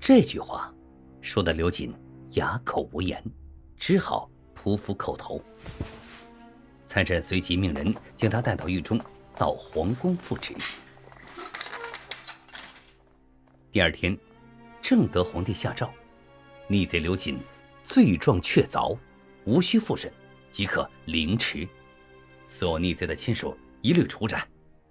这句话说的刘瑾哑口无言，只好匍匐叩头。参战随即命人将他带到狱中，到皇宫复职。第二天，正德皇帝下诏，逆贼刘瑾罪状确凿，无需复审，即可凌迟。所有逆贼的亲属一律处斩。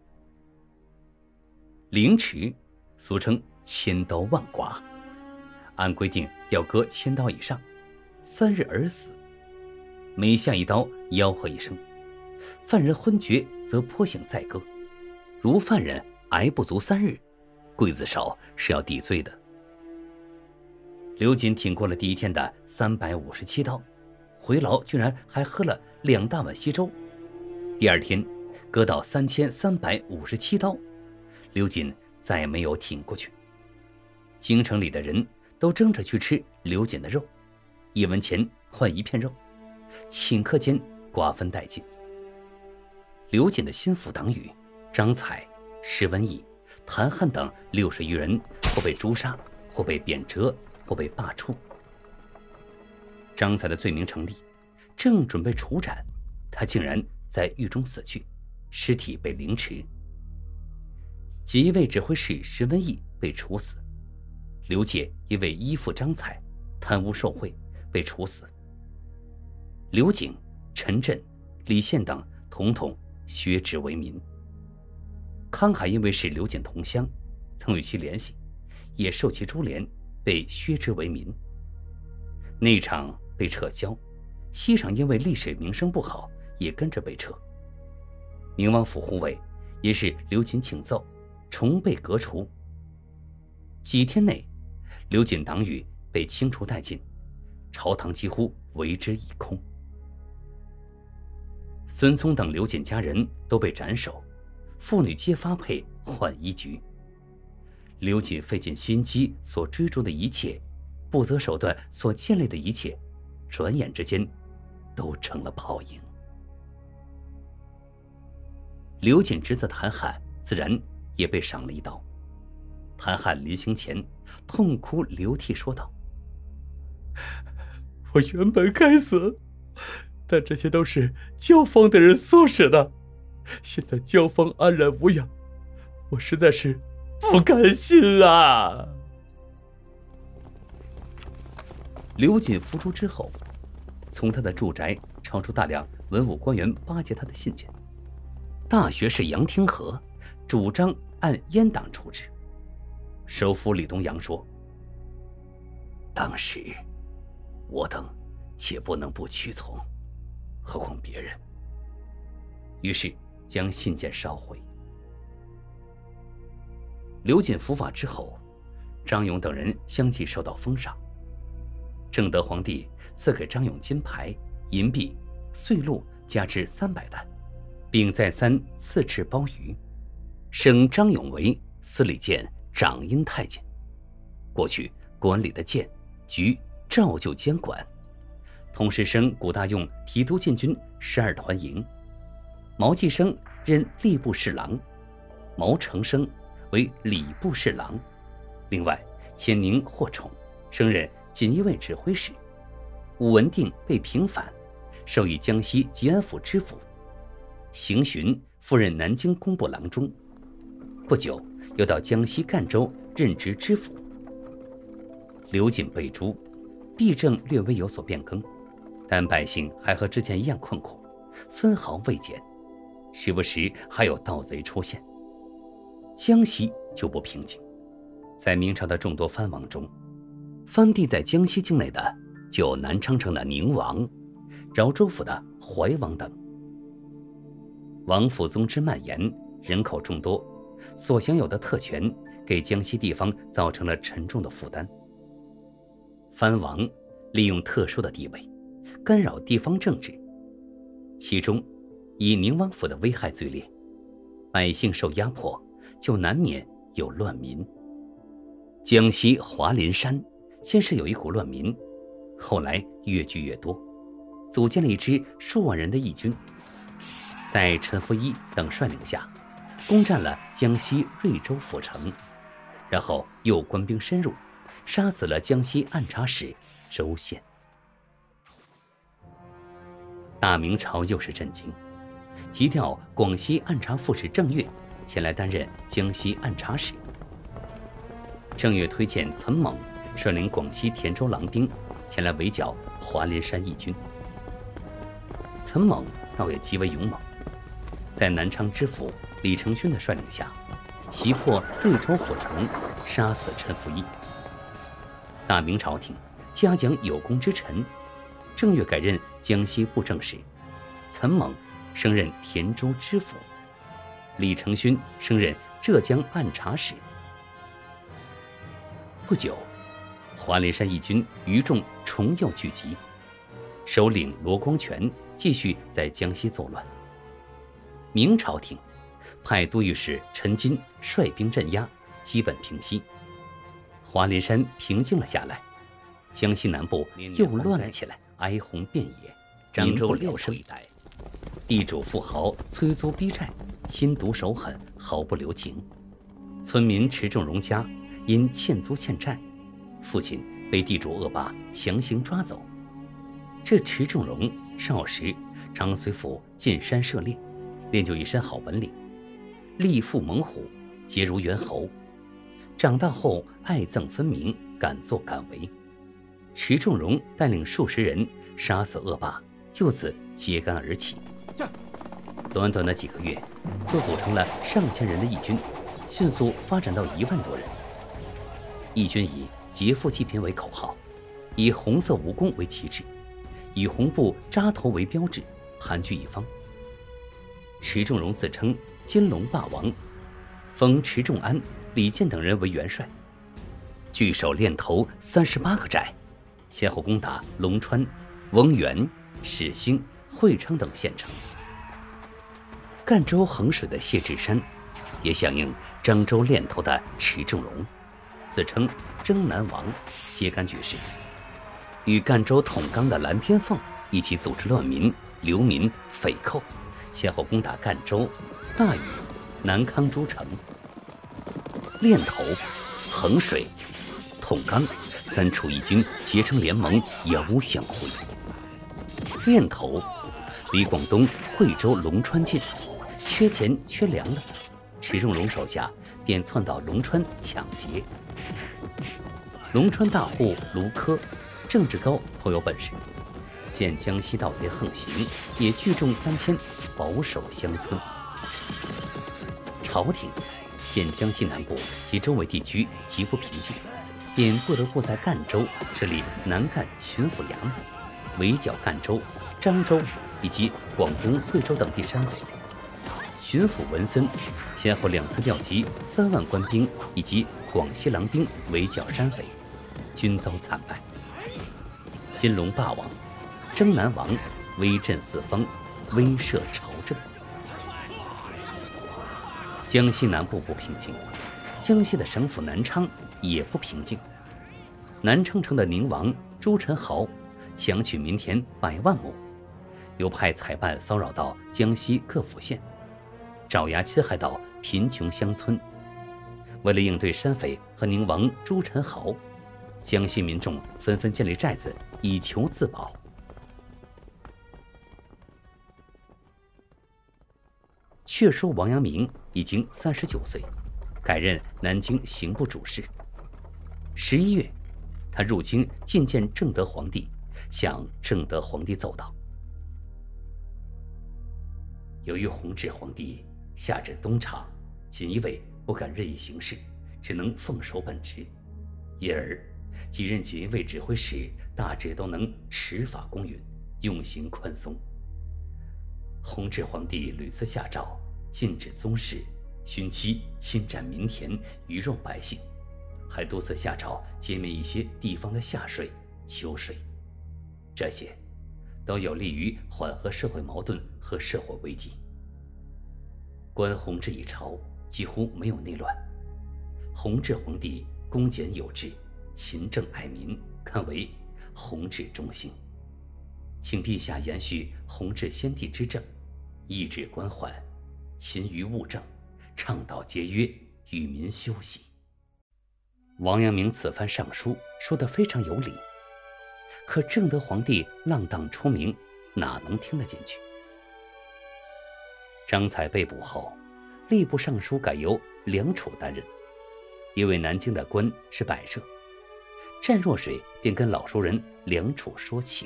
凌迟俗称千刀万剐，按规定要割千刀以上，3日而死。每下一刀，吆喝一声，犯人昏厥则泼醒再割。如犯人挨不足3日，刽子手是要抵罪的。刘瑾挺过了第一天的357刀，回牢居然还喝了2大碗稀粥。第二天割到3357刀，刘瑾再没有挺过去。京城里的人都争着去吃刘瑾的肉，1文钱换1片肉，顷刻间瓜分殆尽。刘瑾的心腹党羽张彩、施文义、谭汉等60余人，或被诛杀，或被贬谪，或被罢黜。张彩的罪名成立，正准备处斩，他竟然在狱中死去，尸体被凌迟。锦衣卫指挥使施文义被处死，刘介因为依附张彩，贪污受贿被处死。刘瑾、陈震、李宪等统统削职为民。康海因为是刘瑾同乡，曾与其联系，也受其株连，被削职为民。内场被撤销，西厂因为历史名声不好，也跟着被撤。宁王府护卫也是刘瑾请奏，重被革除。几天内，刘瑾党羽被清除殆尽，朝堂几乎为之一空。孙聪等刘瑾家人都被斩首，妇女皆发配浣衣局。刘瑾费尽心机所追逐的一切，不择手段所建立的一切，转眼之间都成了泡影。刘瑾侄子谭汉自然也被赏了一刀。谭汉临行前痛哭流涕说道：“ 我原本该死，但这些都是焦芳的人唆使的。现在焦芳安然无恙，我实在是不甘心啊！” 刘瑾伏诛之后，从他的住宅抄出大量文武官员巴结他的信件。大学士杨廷和主张按阉党处置。首辅李东阳说：“当时我等且不能不屈从，何况别人。”于是将信件烧毁。刘瑾伏法之后，张勇等人相继受到封赏。正德皇帝赐给张勇金牌、银币、岁禄加之300担，并再三赐敕褒谕，升张勇为司礼监掌印太监。过去管理的监局照旧监管，同时升古大用提督禁军12团营。毛继生任吏部侍郎，毛成生为礼部侍郎。另外迁宁获宠，升任锦衣卫指挥使。武文定被平反，授以江西吉安府知府。邢询赴任南京工部郎中，不久又到江西赣州任职知府。刘瑾被诛，弊政略微有所变更，但百姓还和之前一样困苦，分毫未减，时不时还有盗贼出现。江西就不平静，在明朝的众多藩王中，藩地在江西境内的就有南昌城的宁王、饶州府的怀王等。王府宗之蔓延，人口众多，所享有的特权给江西地方造成了沉重的负担。藩王利用特殊的地位，干扰地方政治，其中以宁王府的危害最烈，百姓受压迫，就难免有乱民。江西华林山先是有一股乱民，后来越聚越多，组建了一支数万人的义军，在陈福一等率领下，攻占了江西瑞州府城，然后又官兵深入， 杀死了江西按察使周宪。大明朝又是震惊，急调广西按察副使郑岳前来担任江西按察使。郑岳推荐岑猛率领广西田州狼兵前来围剿华林山义军。岑猛倒也极为勇猛，在南昌知府李承勋的率领下，袭破对州府城，杀死陈福义。大明朝廷嘉奖有功之臣，郑岳改任江西布政使，岑猛升任田州知府，李承勋升任浙江按察使。不久，华林山义军余众重又聚集，首领罗光全继续在江西作乱。明朝廷派都御史陈金率兵镇压，基本平息。华林山平静了下来，江西南部又乱了起来，哀鸿遍野。漳州6省一带，地主富豪催租逼债，心毒手狠，毫不留情。村民池仲荣家因欠租欠债，父亲被地主恶霸强行抓走。这池仲荣少时常随父进山涉猎，练就一身好本领，力负猛虎，节如猿猴。长大后爱憎分明，敢作敢为。池仲荣带领数十人杀死恶霸，就此揭竿而起。短短的几个月，就组成了上千人的义军，迅速发展到1万多人。义军以劫富济贫为口号，以红色蜈蚣为旗帜，以红布扎头为标志，盘踞一方。池仲荣自称金龙霸王，封池仲安、李健等人为元帅，据守练头38个寨，先后攻打龙川、翁源、始兴、会昌等县城。赣州衡水的谢志山也响应漳州练头的池仲荣，自称征南王，揭竿举事，与赣州统纲的蓝天凤一起组织乱民、流民、匪寇，先后攻打赣州、大禹、南康诸城。练头、衡水、统纲3处义军结成联盟，遥相呼应。练头离广东惠州、龙川近，缺钱缺粮了，池仲荣手下便窜到龙川抢劫。龙川大户卢科政治高，颇有本事，见江西盗贼横行，也聚众3000保守乡村。朝廷见江西南部及周围地区极不平静，便不得不在赣州设立南赣巡抚衙门，围剿赣州、漳州以及广东惠州等地山匪。巡抚文森先后2次调集3万官兵以及广西狼兵围剿山匪，均遭惨败。金龙霸王、征南王威震四方，威慑朝政。江西南部不平静，江西的省府南昌也不平静。南昌城的宁王朱宸濠强取民田100万亩，又派采办骚扰到江西各府县，爪牙侵害到贫穷乡村。为了应对山匪和宁王朱宸濠，江西民众纷纷建立寨子以求自保。却说王阳明已经39岁，改任南京刑部主事。11月，他入京觐见正德皇帝，向正德皇帝奏道：由于弘治皇帝下至东厂，锦衣卫不敢任意行事，只能奉守本职，因而几任锦衣卫指挥使大致都能持法公允，用刑宽松。弘治皇帝屡次下诏禁止宗室、徇妻、侵占民田、鱼肉百姓，还多次下诏减免一些地方的下税、秋税，这些都有利于缓和社会矛盾和社会危机。观弘治一朝几乎没有内乱，弘治皇帝恭俭有致，勤政爱民，堪为弘治中兴。请陛下延续弘治先帝之政，抑制官宦，勤于务政，倡导节约，与民休息。 王阳明此番上书说得非常有理，可正德皇帝浪荡出名，哪能听得进去？张彩被捕后，吏部尚书改由梁楚担任，因为南京的官是摆设，湛若水便跟老熟人梁楚说情。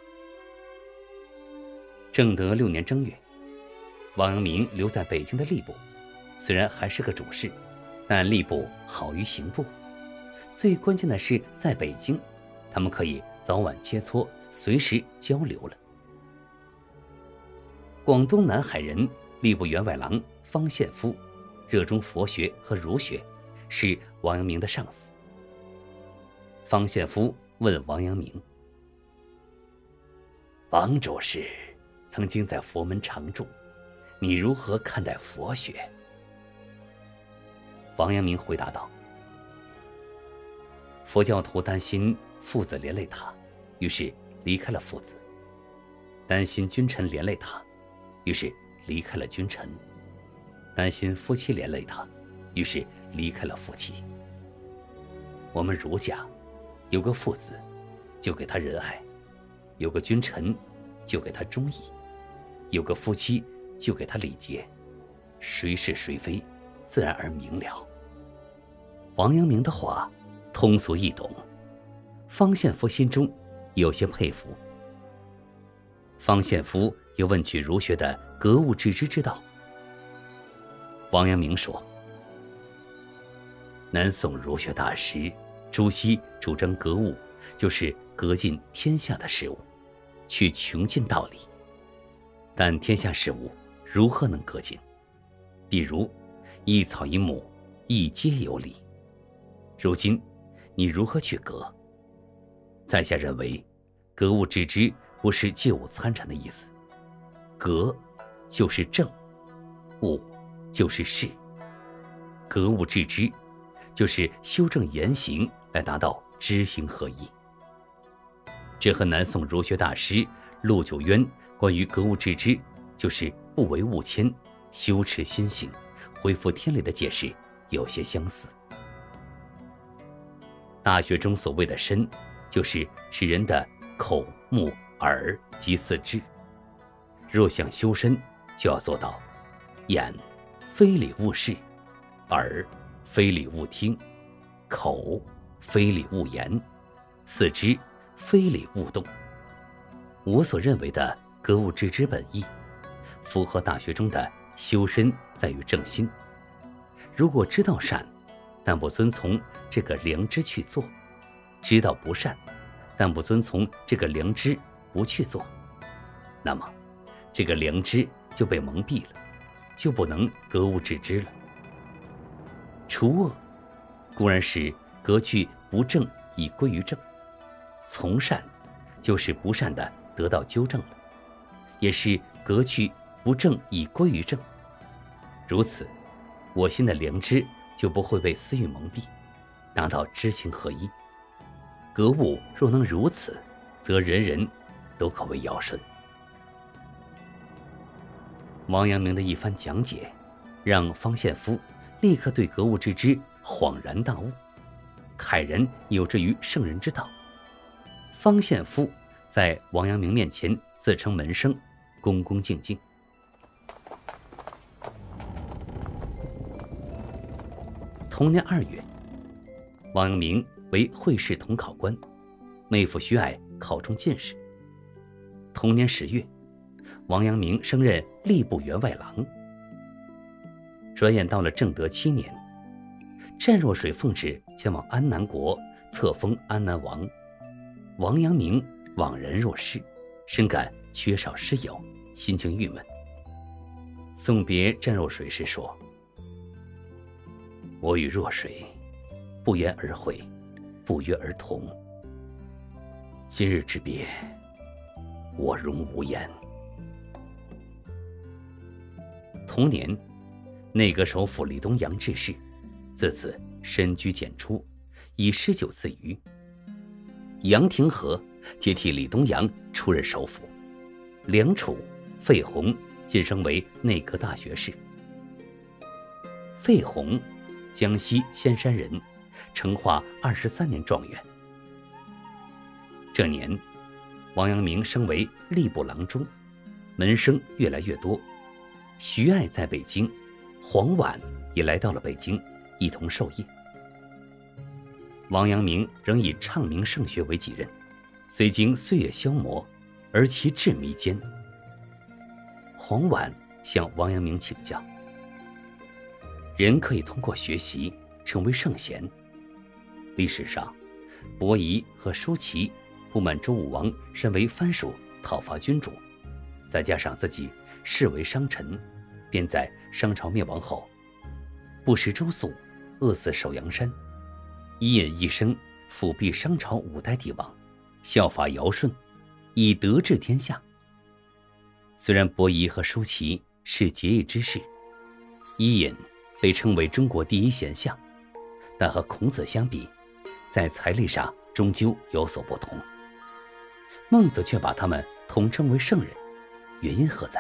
正德6年正月，王阳明留在北京的吏部，虽然还是个主事，但吏部好于刑部。最关键的是，在北京，他们可以早晚切磋，随时交流了。广东南海人吏部员外郎方献夫，热衷佛学和儒学，是王阳明的上司。方献夫问王阳明：“王主事曾经在佛门常住，你如何看待佛学？”王阳明回答道：“佛教徒担心父子连累他，于是离开了父子；担心君臣连累他，于是离开了君臣；担心夫妻连累他，于是离开了夫妻。我们儒家有个父子，就给他仁爱；有个君臣，就给他忠义；有个夫妻，就给他礼节。谁是谁非，自然而明了。”王阳明的话通俗易懂，方献夫心中有些佩服。方献夫又问取儒学的格物致知之道。王阳明说：“南宋儒学大师朱熹主张格物，就是格尽天下的事物，去穷尽道理。但天下事物如何能格尽？比如一草一木，一皆有理。如今你如何去格？在下认为，格物致知不是借物参禅的意思，格就是正，物就是事。格物致知就是修正言行来达到知行合一。这和南宋儒学大师陆九渊关于格物致知就是不为物迁，修持心性，恢复天理的解释有些相似。大学中所谓的身，就是指人的口、目、耳及四肢。若想修身，就要做到：眼非礼勿视，耳非礼勿听，口非礼勿言，四肢非礼勿动。我所认为的格物致知本意，符合大学中的修身在于正心。如果知道善，但不遵从这个良知去做，知道不善，但不遵从这个良知不去做，那么这个良知就被蒙蔽了，就不能格物致知了。除恶固然是革去不正以归于正，从善就是不善的得到纠正了，也是革去不正以归于正。如此，我心的良知就不会被私欲蒙蔽，达到知行合一。格物若能如此，则人人都可为尧舜。王阳明的一番讲解，让方献夫立刻对格物致知恍然大悟，慨然有志于圣人之道。方献夫在王阳明面前自称门生，恭恭敬敬。同年2月，王阳明为会试统考官，妹夫徐霭考中进士。同年10月，王阳明升任吏部员外郎。转眼到了正德7年，湛若水奉旨前往安南国册封安南王，王阳明惘然若失，深感缺少师友，心情郁闷。送别湛若水时说：“我与若水不言而会，不约而同。今日之别，我容无言。”同年，内阁首辅李东阳致仕，自此深居简出，以19自娱。杨廷和接替李东阳出任首辅，梁楚、费鸿晋升为内阁大学士。费鸿，江西铅山人， 成化23年状元。这年，王阳明升为吏部郎中，门生越来越多。徐爱在北京，黄婉也来到了北京，一同授业。王阳明仍以唱名圣学为己任，虽经岁月消磨，而其志弥坚。黄婉向王阳明请教：人可以通过学习成为圣贤。历史上，伯夷和舒淇不满周武王身为藩属讨伐君主，再加上自己视为商臣，便在商朝灭亡后不食周粟，饿死首阳山。伊尹一生辅弼商朝5代帝王，效法尧舜，以德治天下。虽然伯夷和舒淇是结义之士，伊尹被称为中国第一贤相，但和孔子相比，在财力上终究有所不同。孟子却把他们统称为圣人，原因何在？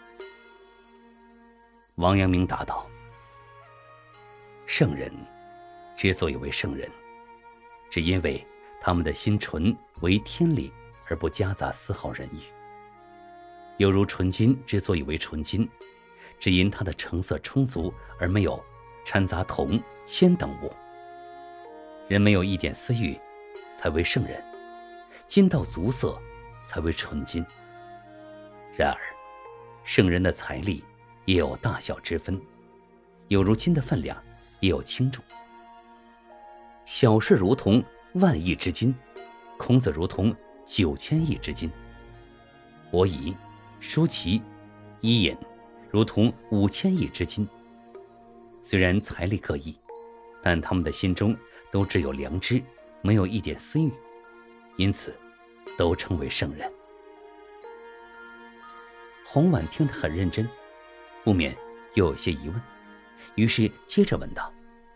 王阳明答道：圣人之所以为圣人，只因为他们的心纯为天理，而不夹杂丝毫人欲。犹如纯金之所以为纯金，只因它的成色充足，而没有掺杂铜、铅等物。人没有一点私欲，才为圣人；金到足色，才为纯金。然而，圣人的财力也有大小之分，有如金的分量，也有轻重。小事如同万亿之金，孔子如同9000亿之金。伯夷、舒淇、伊尹如同5000亿之金。虽然财力各异，但他们的心中都只有良知，没有一点私欲，因此都称为圣人。洪婉听得很认真，不免又有些疑问，于是接着问道：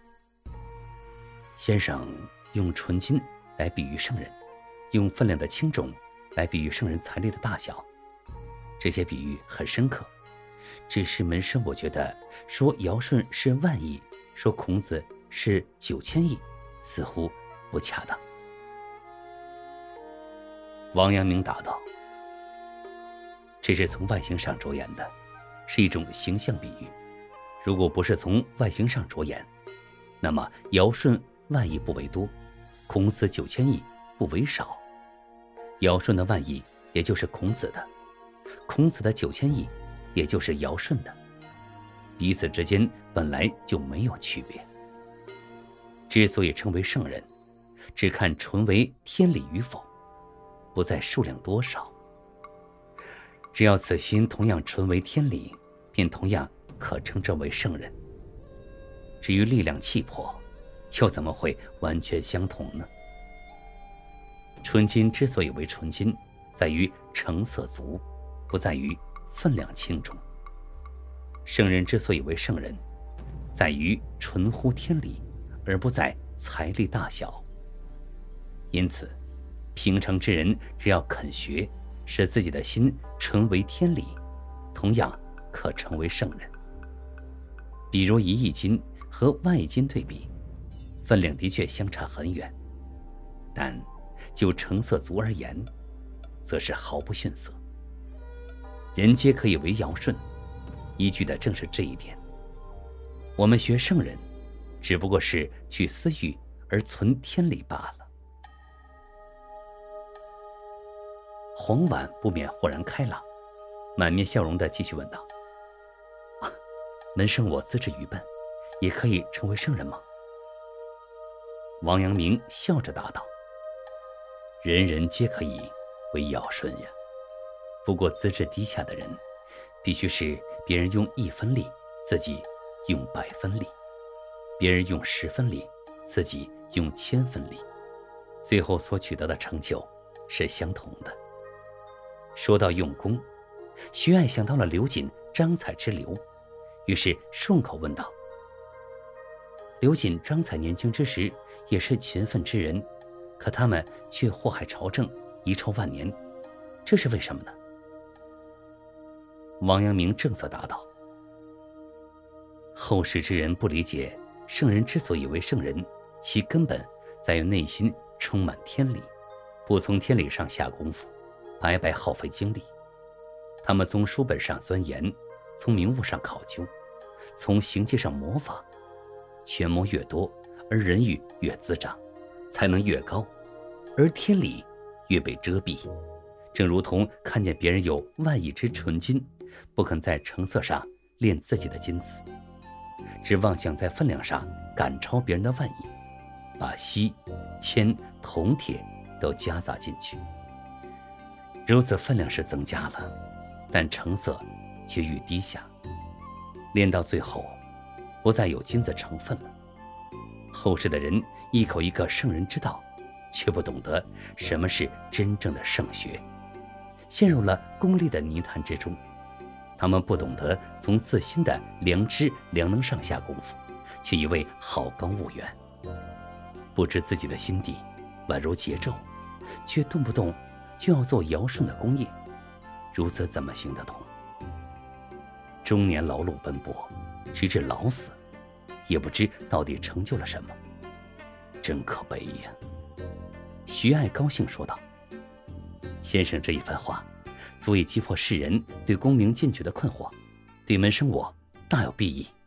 先生用纯金来比喻圣人，用分量的轻重来比喻圣人财力的大小，这些比喻很深刻，只是门生我觉得说尧舜是万亿，说孔子是9000亿，似乎不恰当。王阳明答道：这是从外形上着眼的，是一种形象比喻。如果不是从外形上着眼，那么尧舜万亿不为多，孔子9000亿不为少。尧舜的万亿也就是孔子的，孔子的9000亿也就是尧舜的，彼此之间本来就没有区别。之所以称为圣人，只看纯为天理与否，不在数量多少。只要此心同样纯为天理，便同样可称之为圣人。至于力量气魄，又怎么会完全相同呢？纯金之所以为纯金，在于成色足，不在于分量轻重。圣人之所以为圣人，在于纯乎天理，而不在财力大小。因此，平常之人只要肯学，使自己的心纯为天理，同样可成为圣人。比如1亿斤和万亿斤对比，分量的确相差很远，但就成色足而言，则是毫不逊色。人皆可以为尧舜，依据的正是这一点。我们学圣人，只不过是去私欲而存天理罢了。黄婉不免豁然开朗，满面笑容地继续问道：门生我资质愚笨，也可以成为圣人吗？王阳明笑着答道：人人皆可以为尧舜呀，不过资质低下的人，必须是别人用1分力，自己用100分力；别人用10分力，自己用1000分力，最后所取得的成就是相同的。说到用功，徐爱想到了刘瑾、张采之流，于是顺口问道：刘瑾、张采年轻之时也是勤奋之人，可他们却祸害朝政，遗臭万年，这是为什么呢？王阳明正色答道：后世之人不理解圣人之所以为圣人， 其根本在于内心充满天理，不从天理上下功夫，白白耗费精力。他们从书本上钻研，从名物上考究，从行迹上模仿，权谋越多，而人欲越滋长，才能越高，而天理越被遮蔽。正如同看见别人有万亿只纯金，不肯在成色上炼自己的金子，只妄想在分量上赶超别人的万亿，把锡、铅、铜、铁都夹杂进去。如此分量是增加了，但成色却愈低下，炼到最后不再有金子成分了。后世的人一口一个圣人之道，却不懂得什么是真正的圣学，陷入了功利的泥潭之中。他们不懂得从自心的良知良能上下功夫，却以为好高骛远，不知自己的心地宛如桀纣，却动不动就要做尧舜的功业，如此怎么行得通？中年劳碌奔波，直至老死，也不知到底成就了什么，真可悲呀！徐爱高兴说道：“先生这一番话，足以击破世人对功名进取的困惑，对门生我大有裨益。”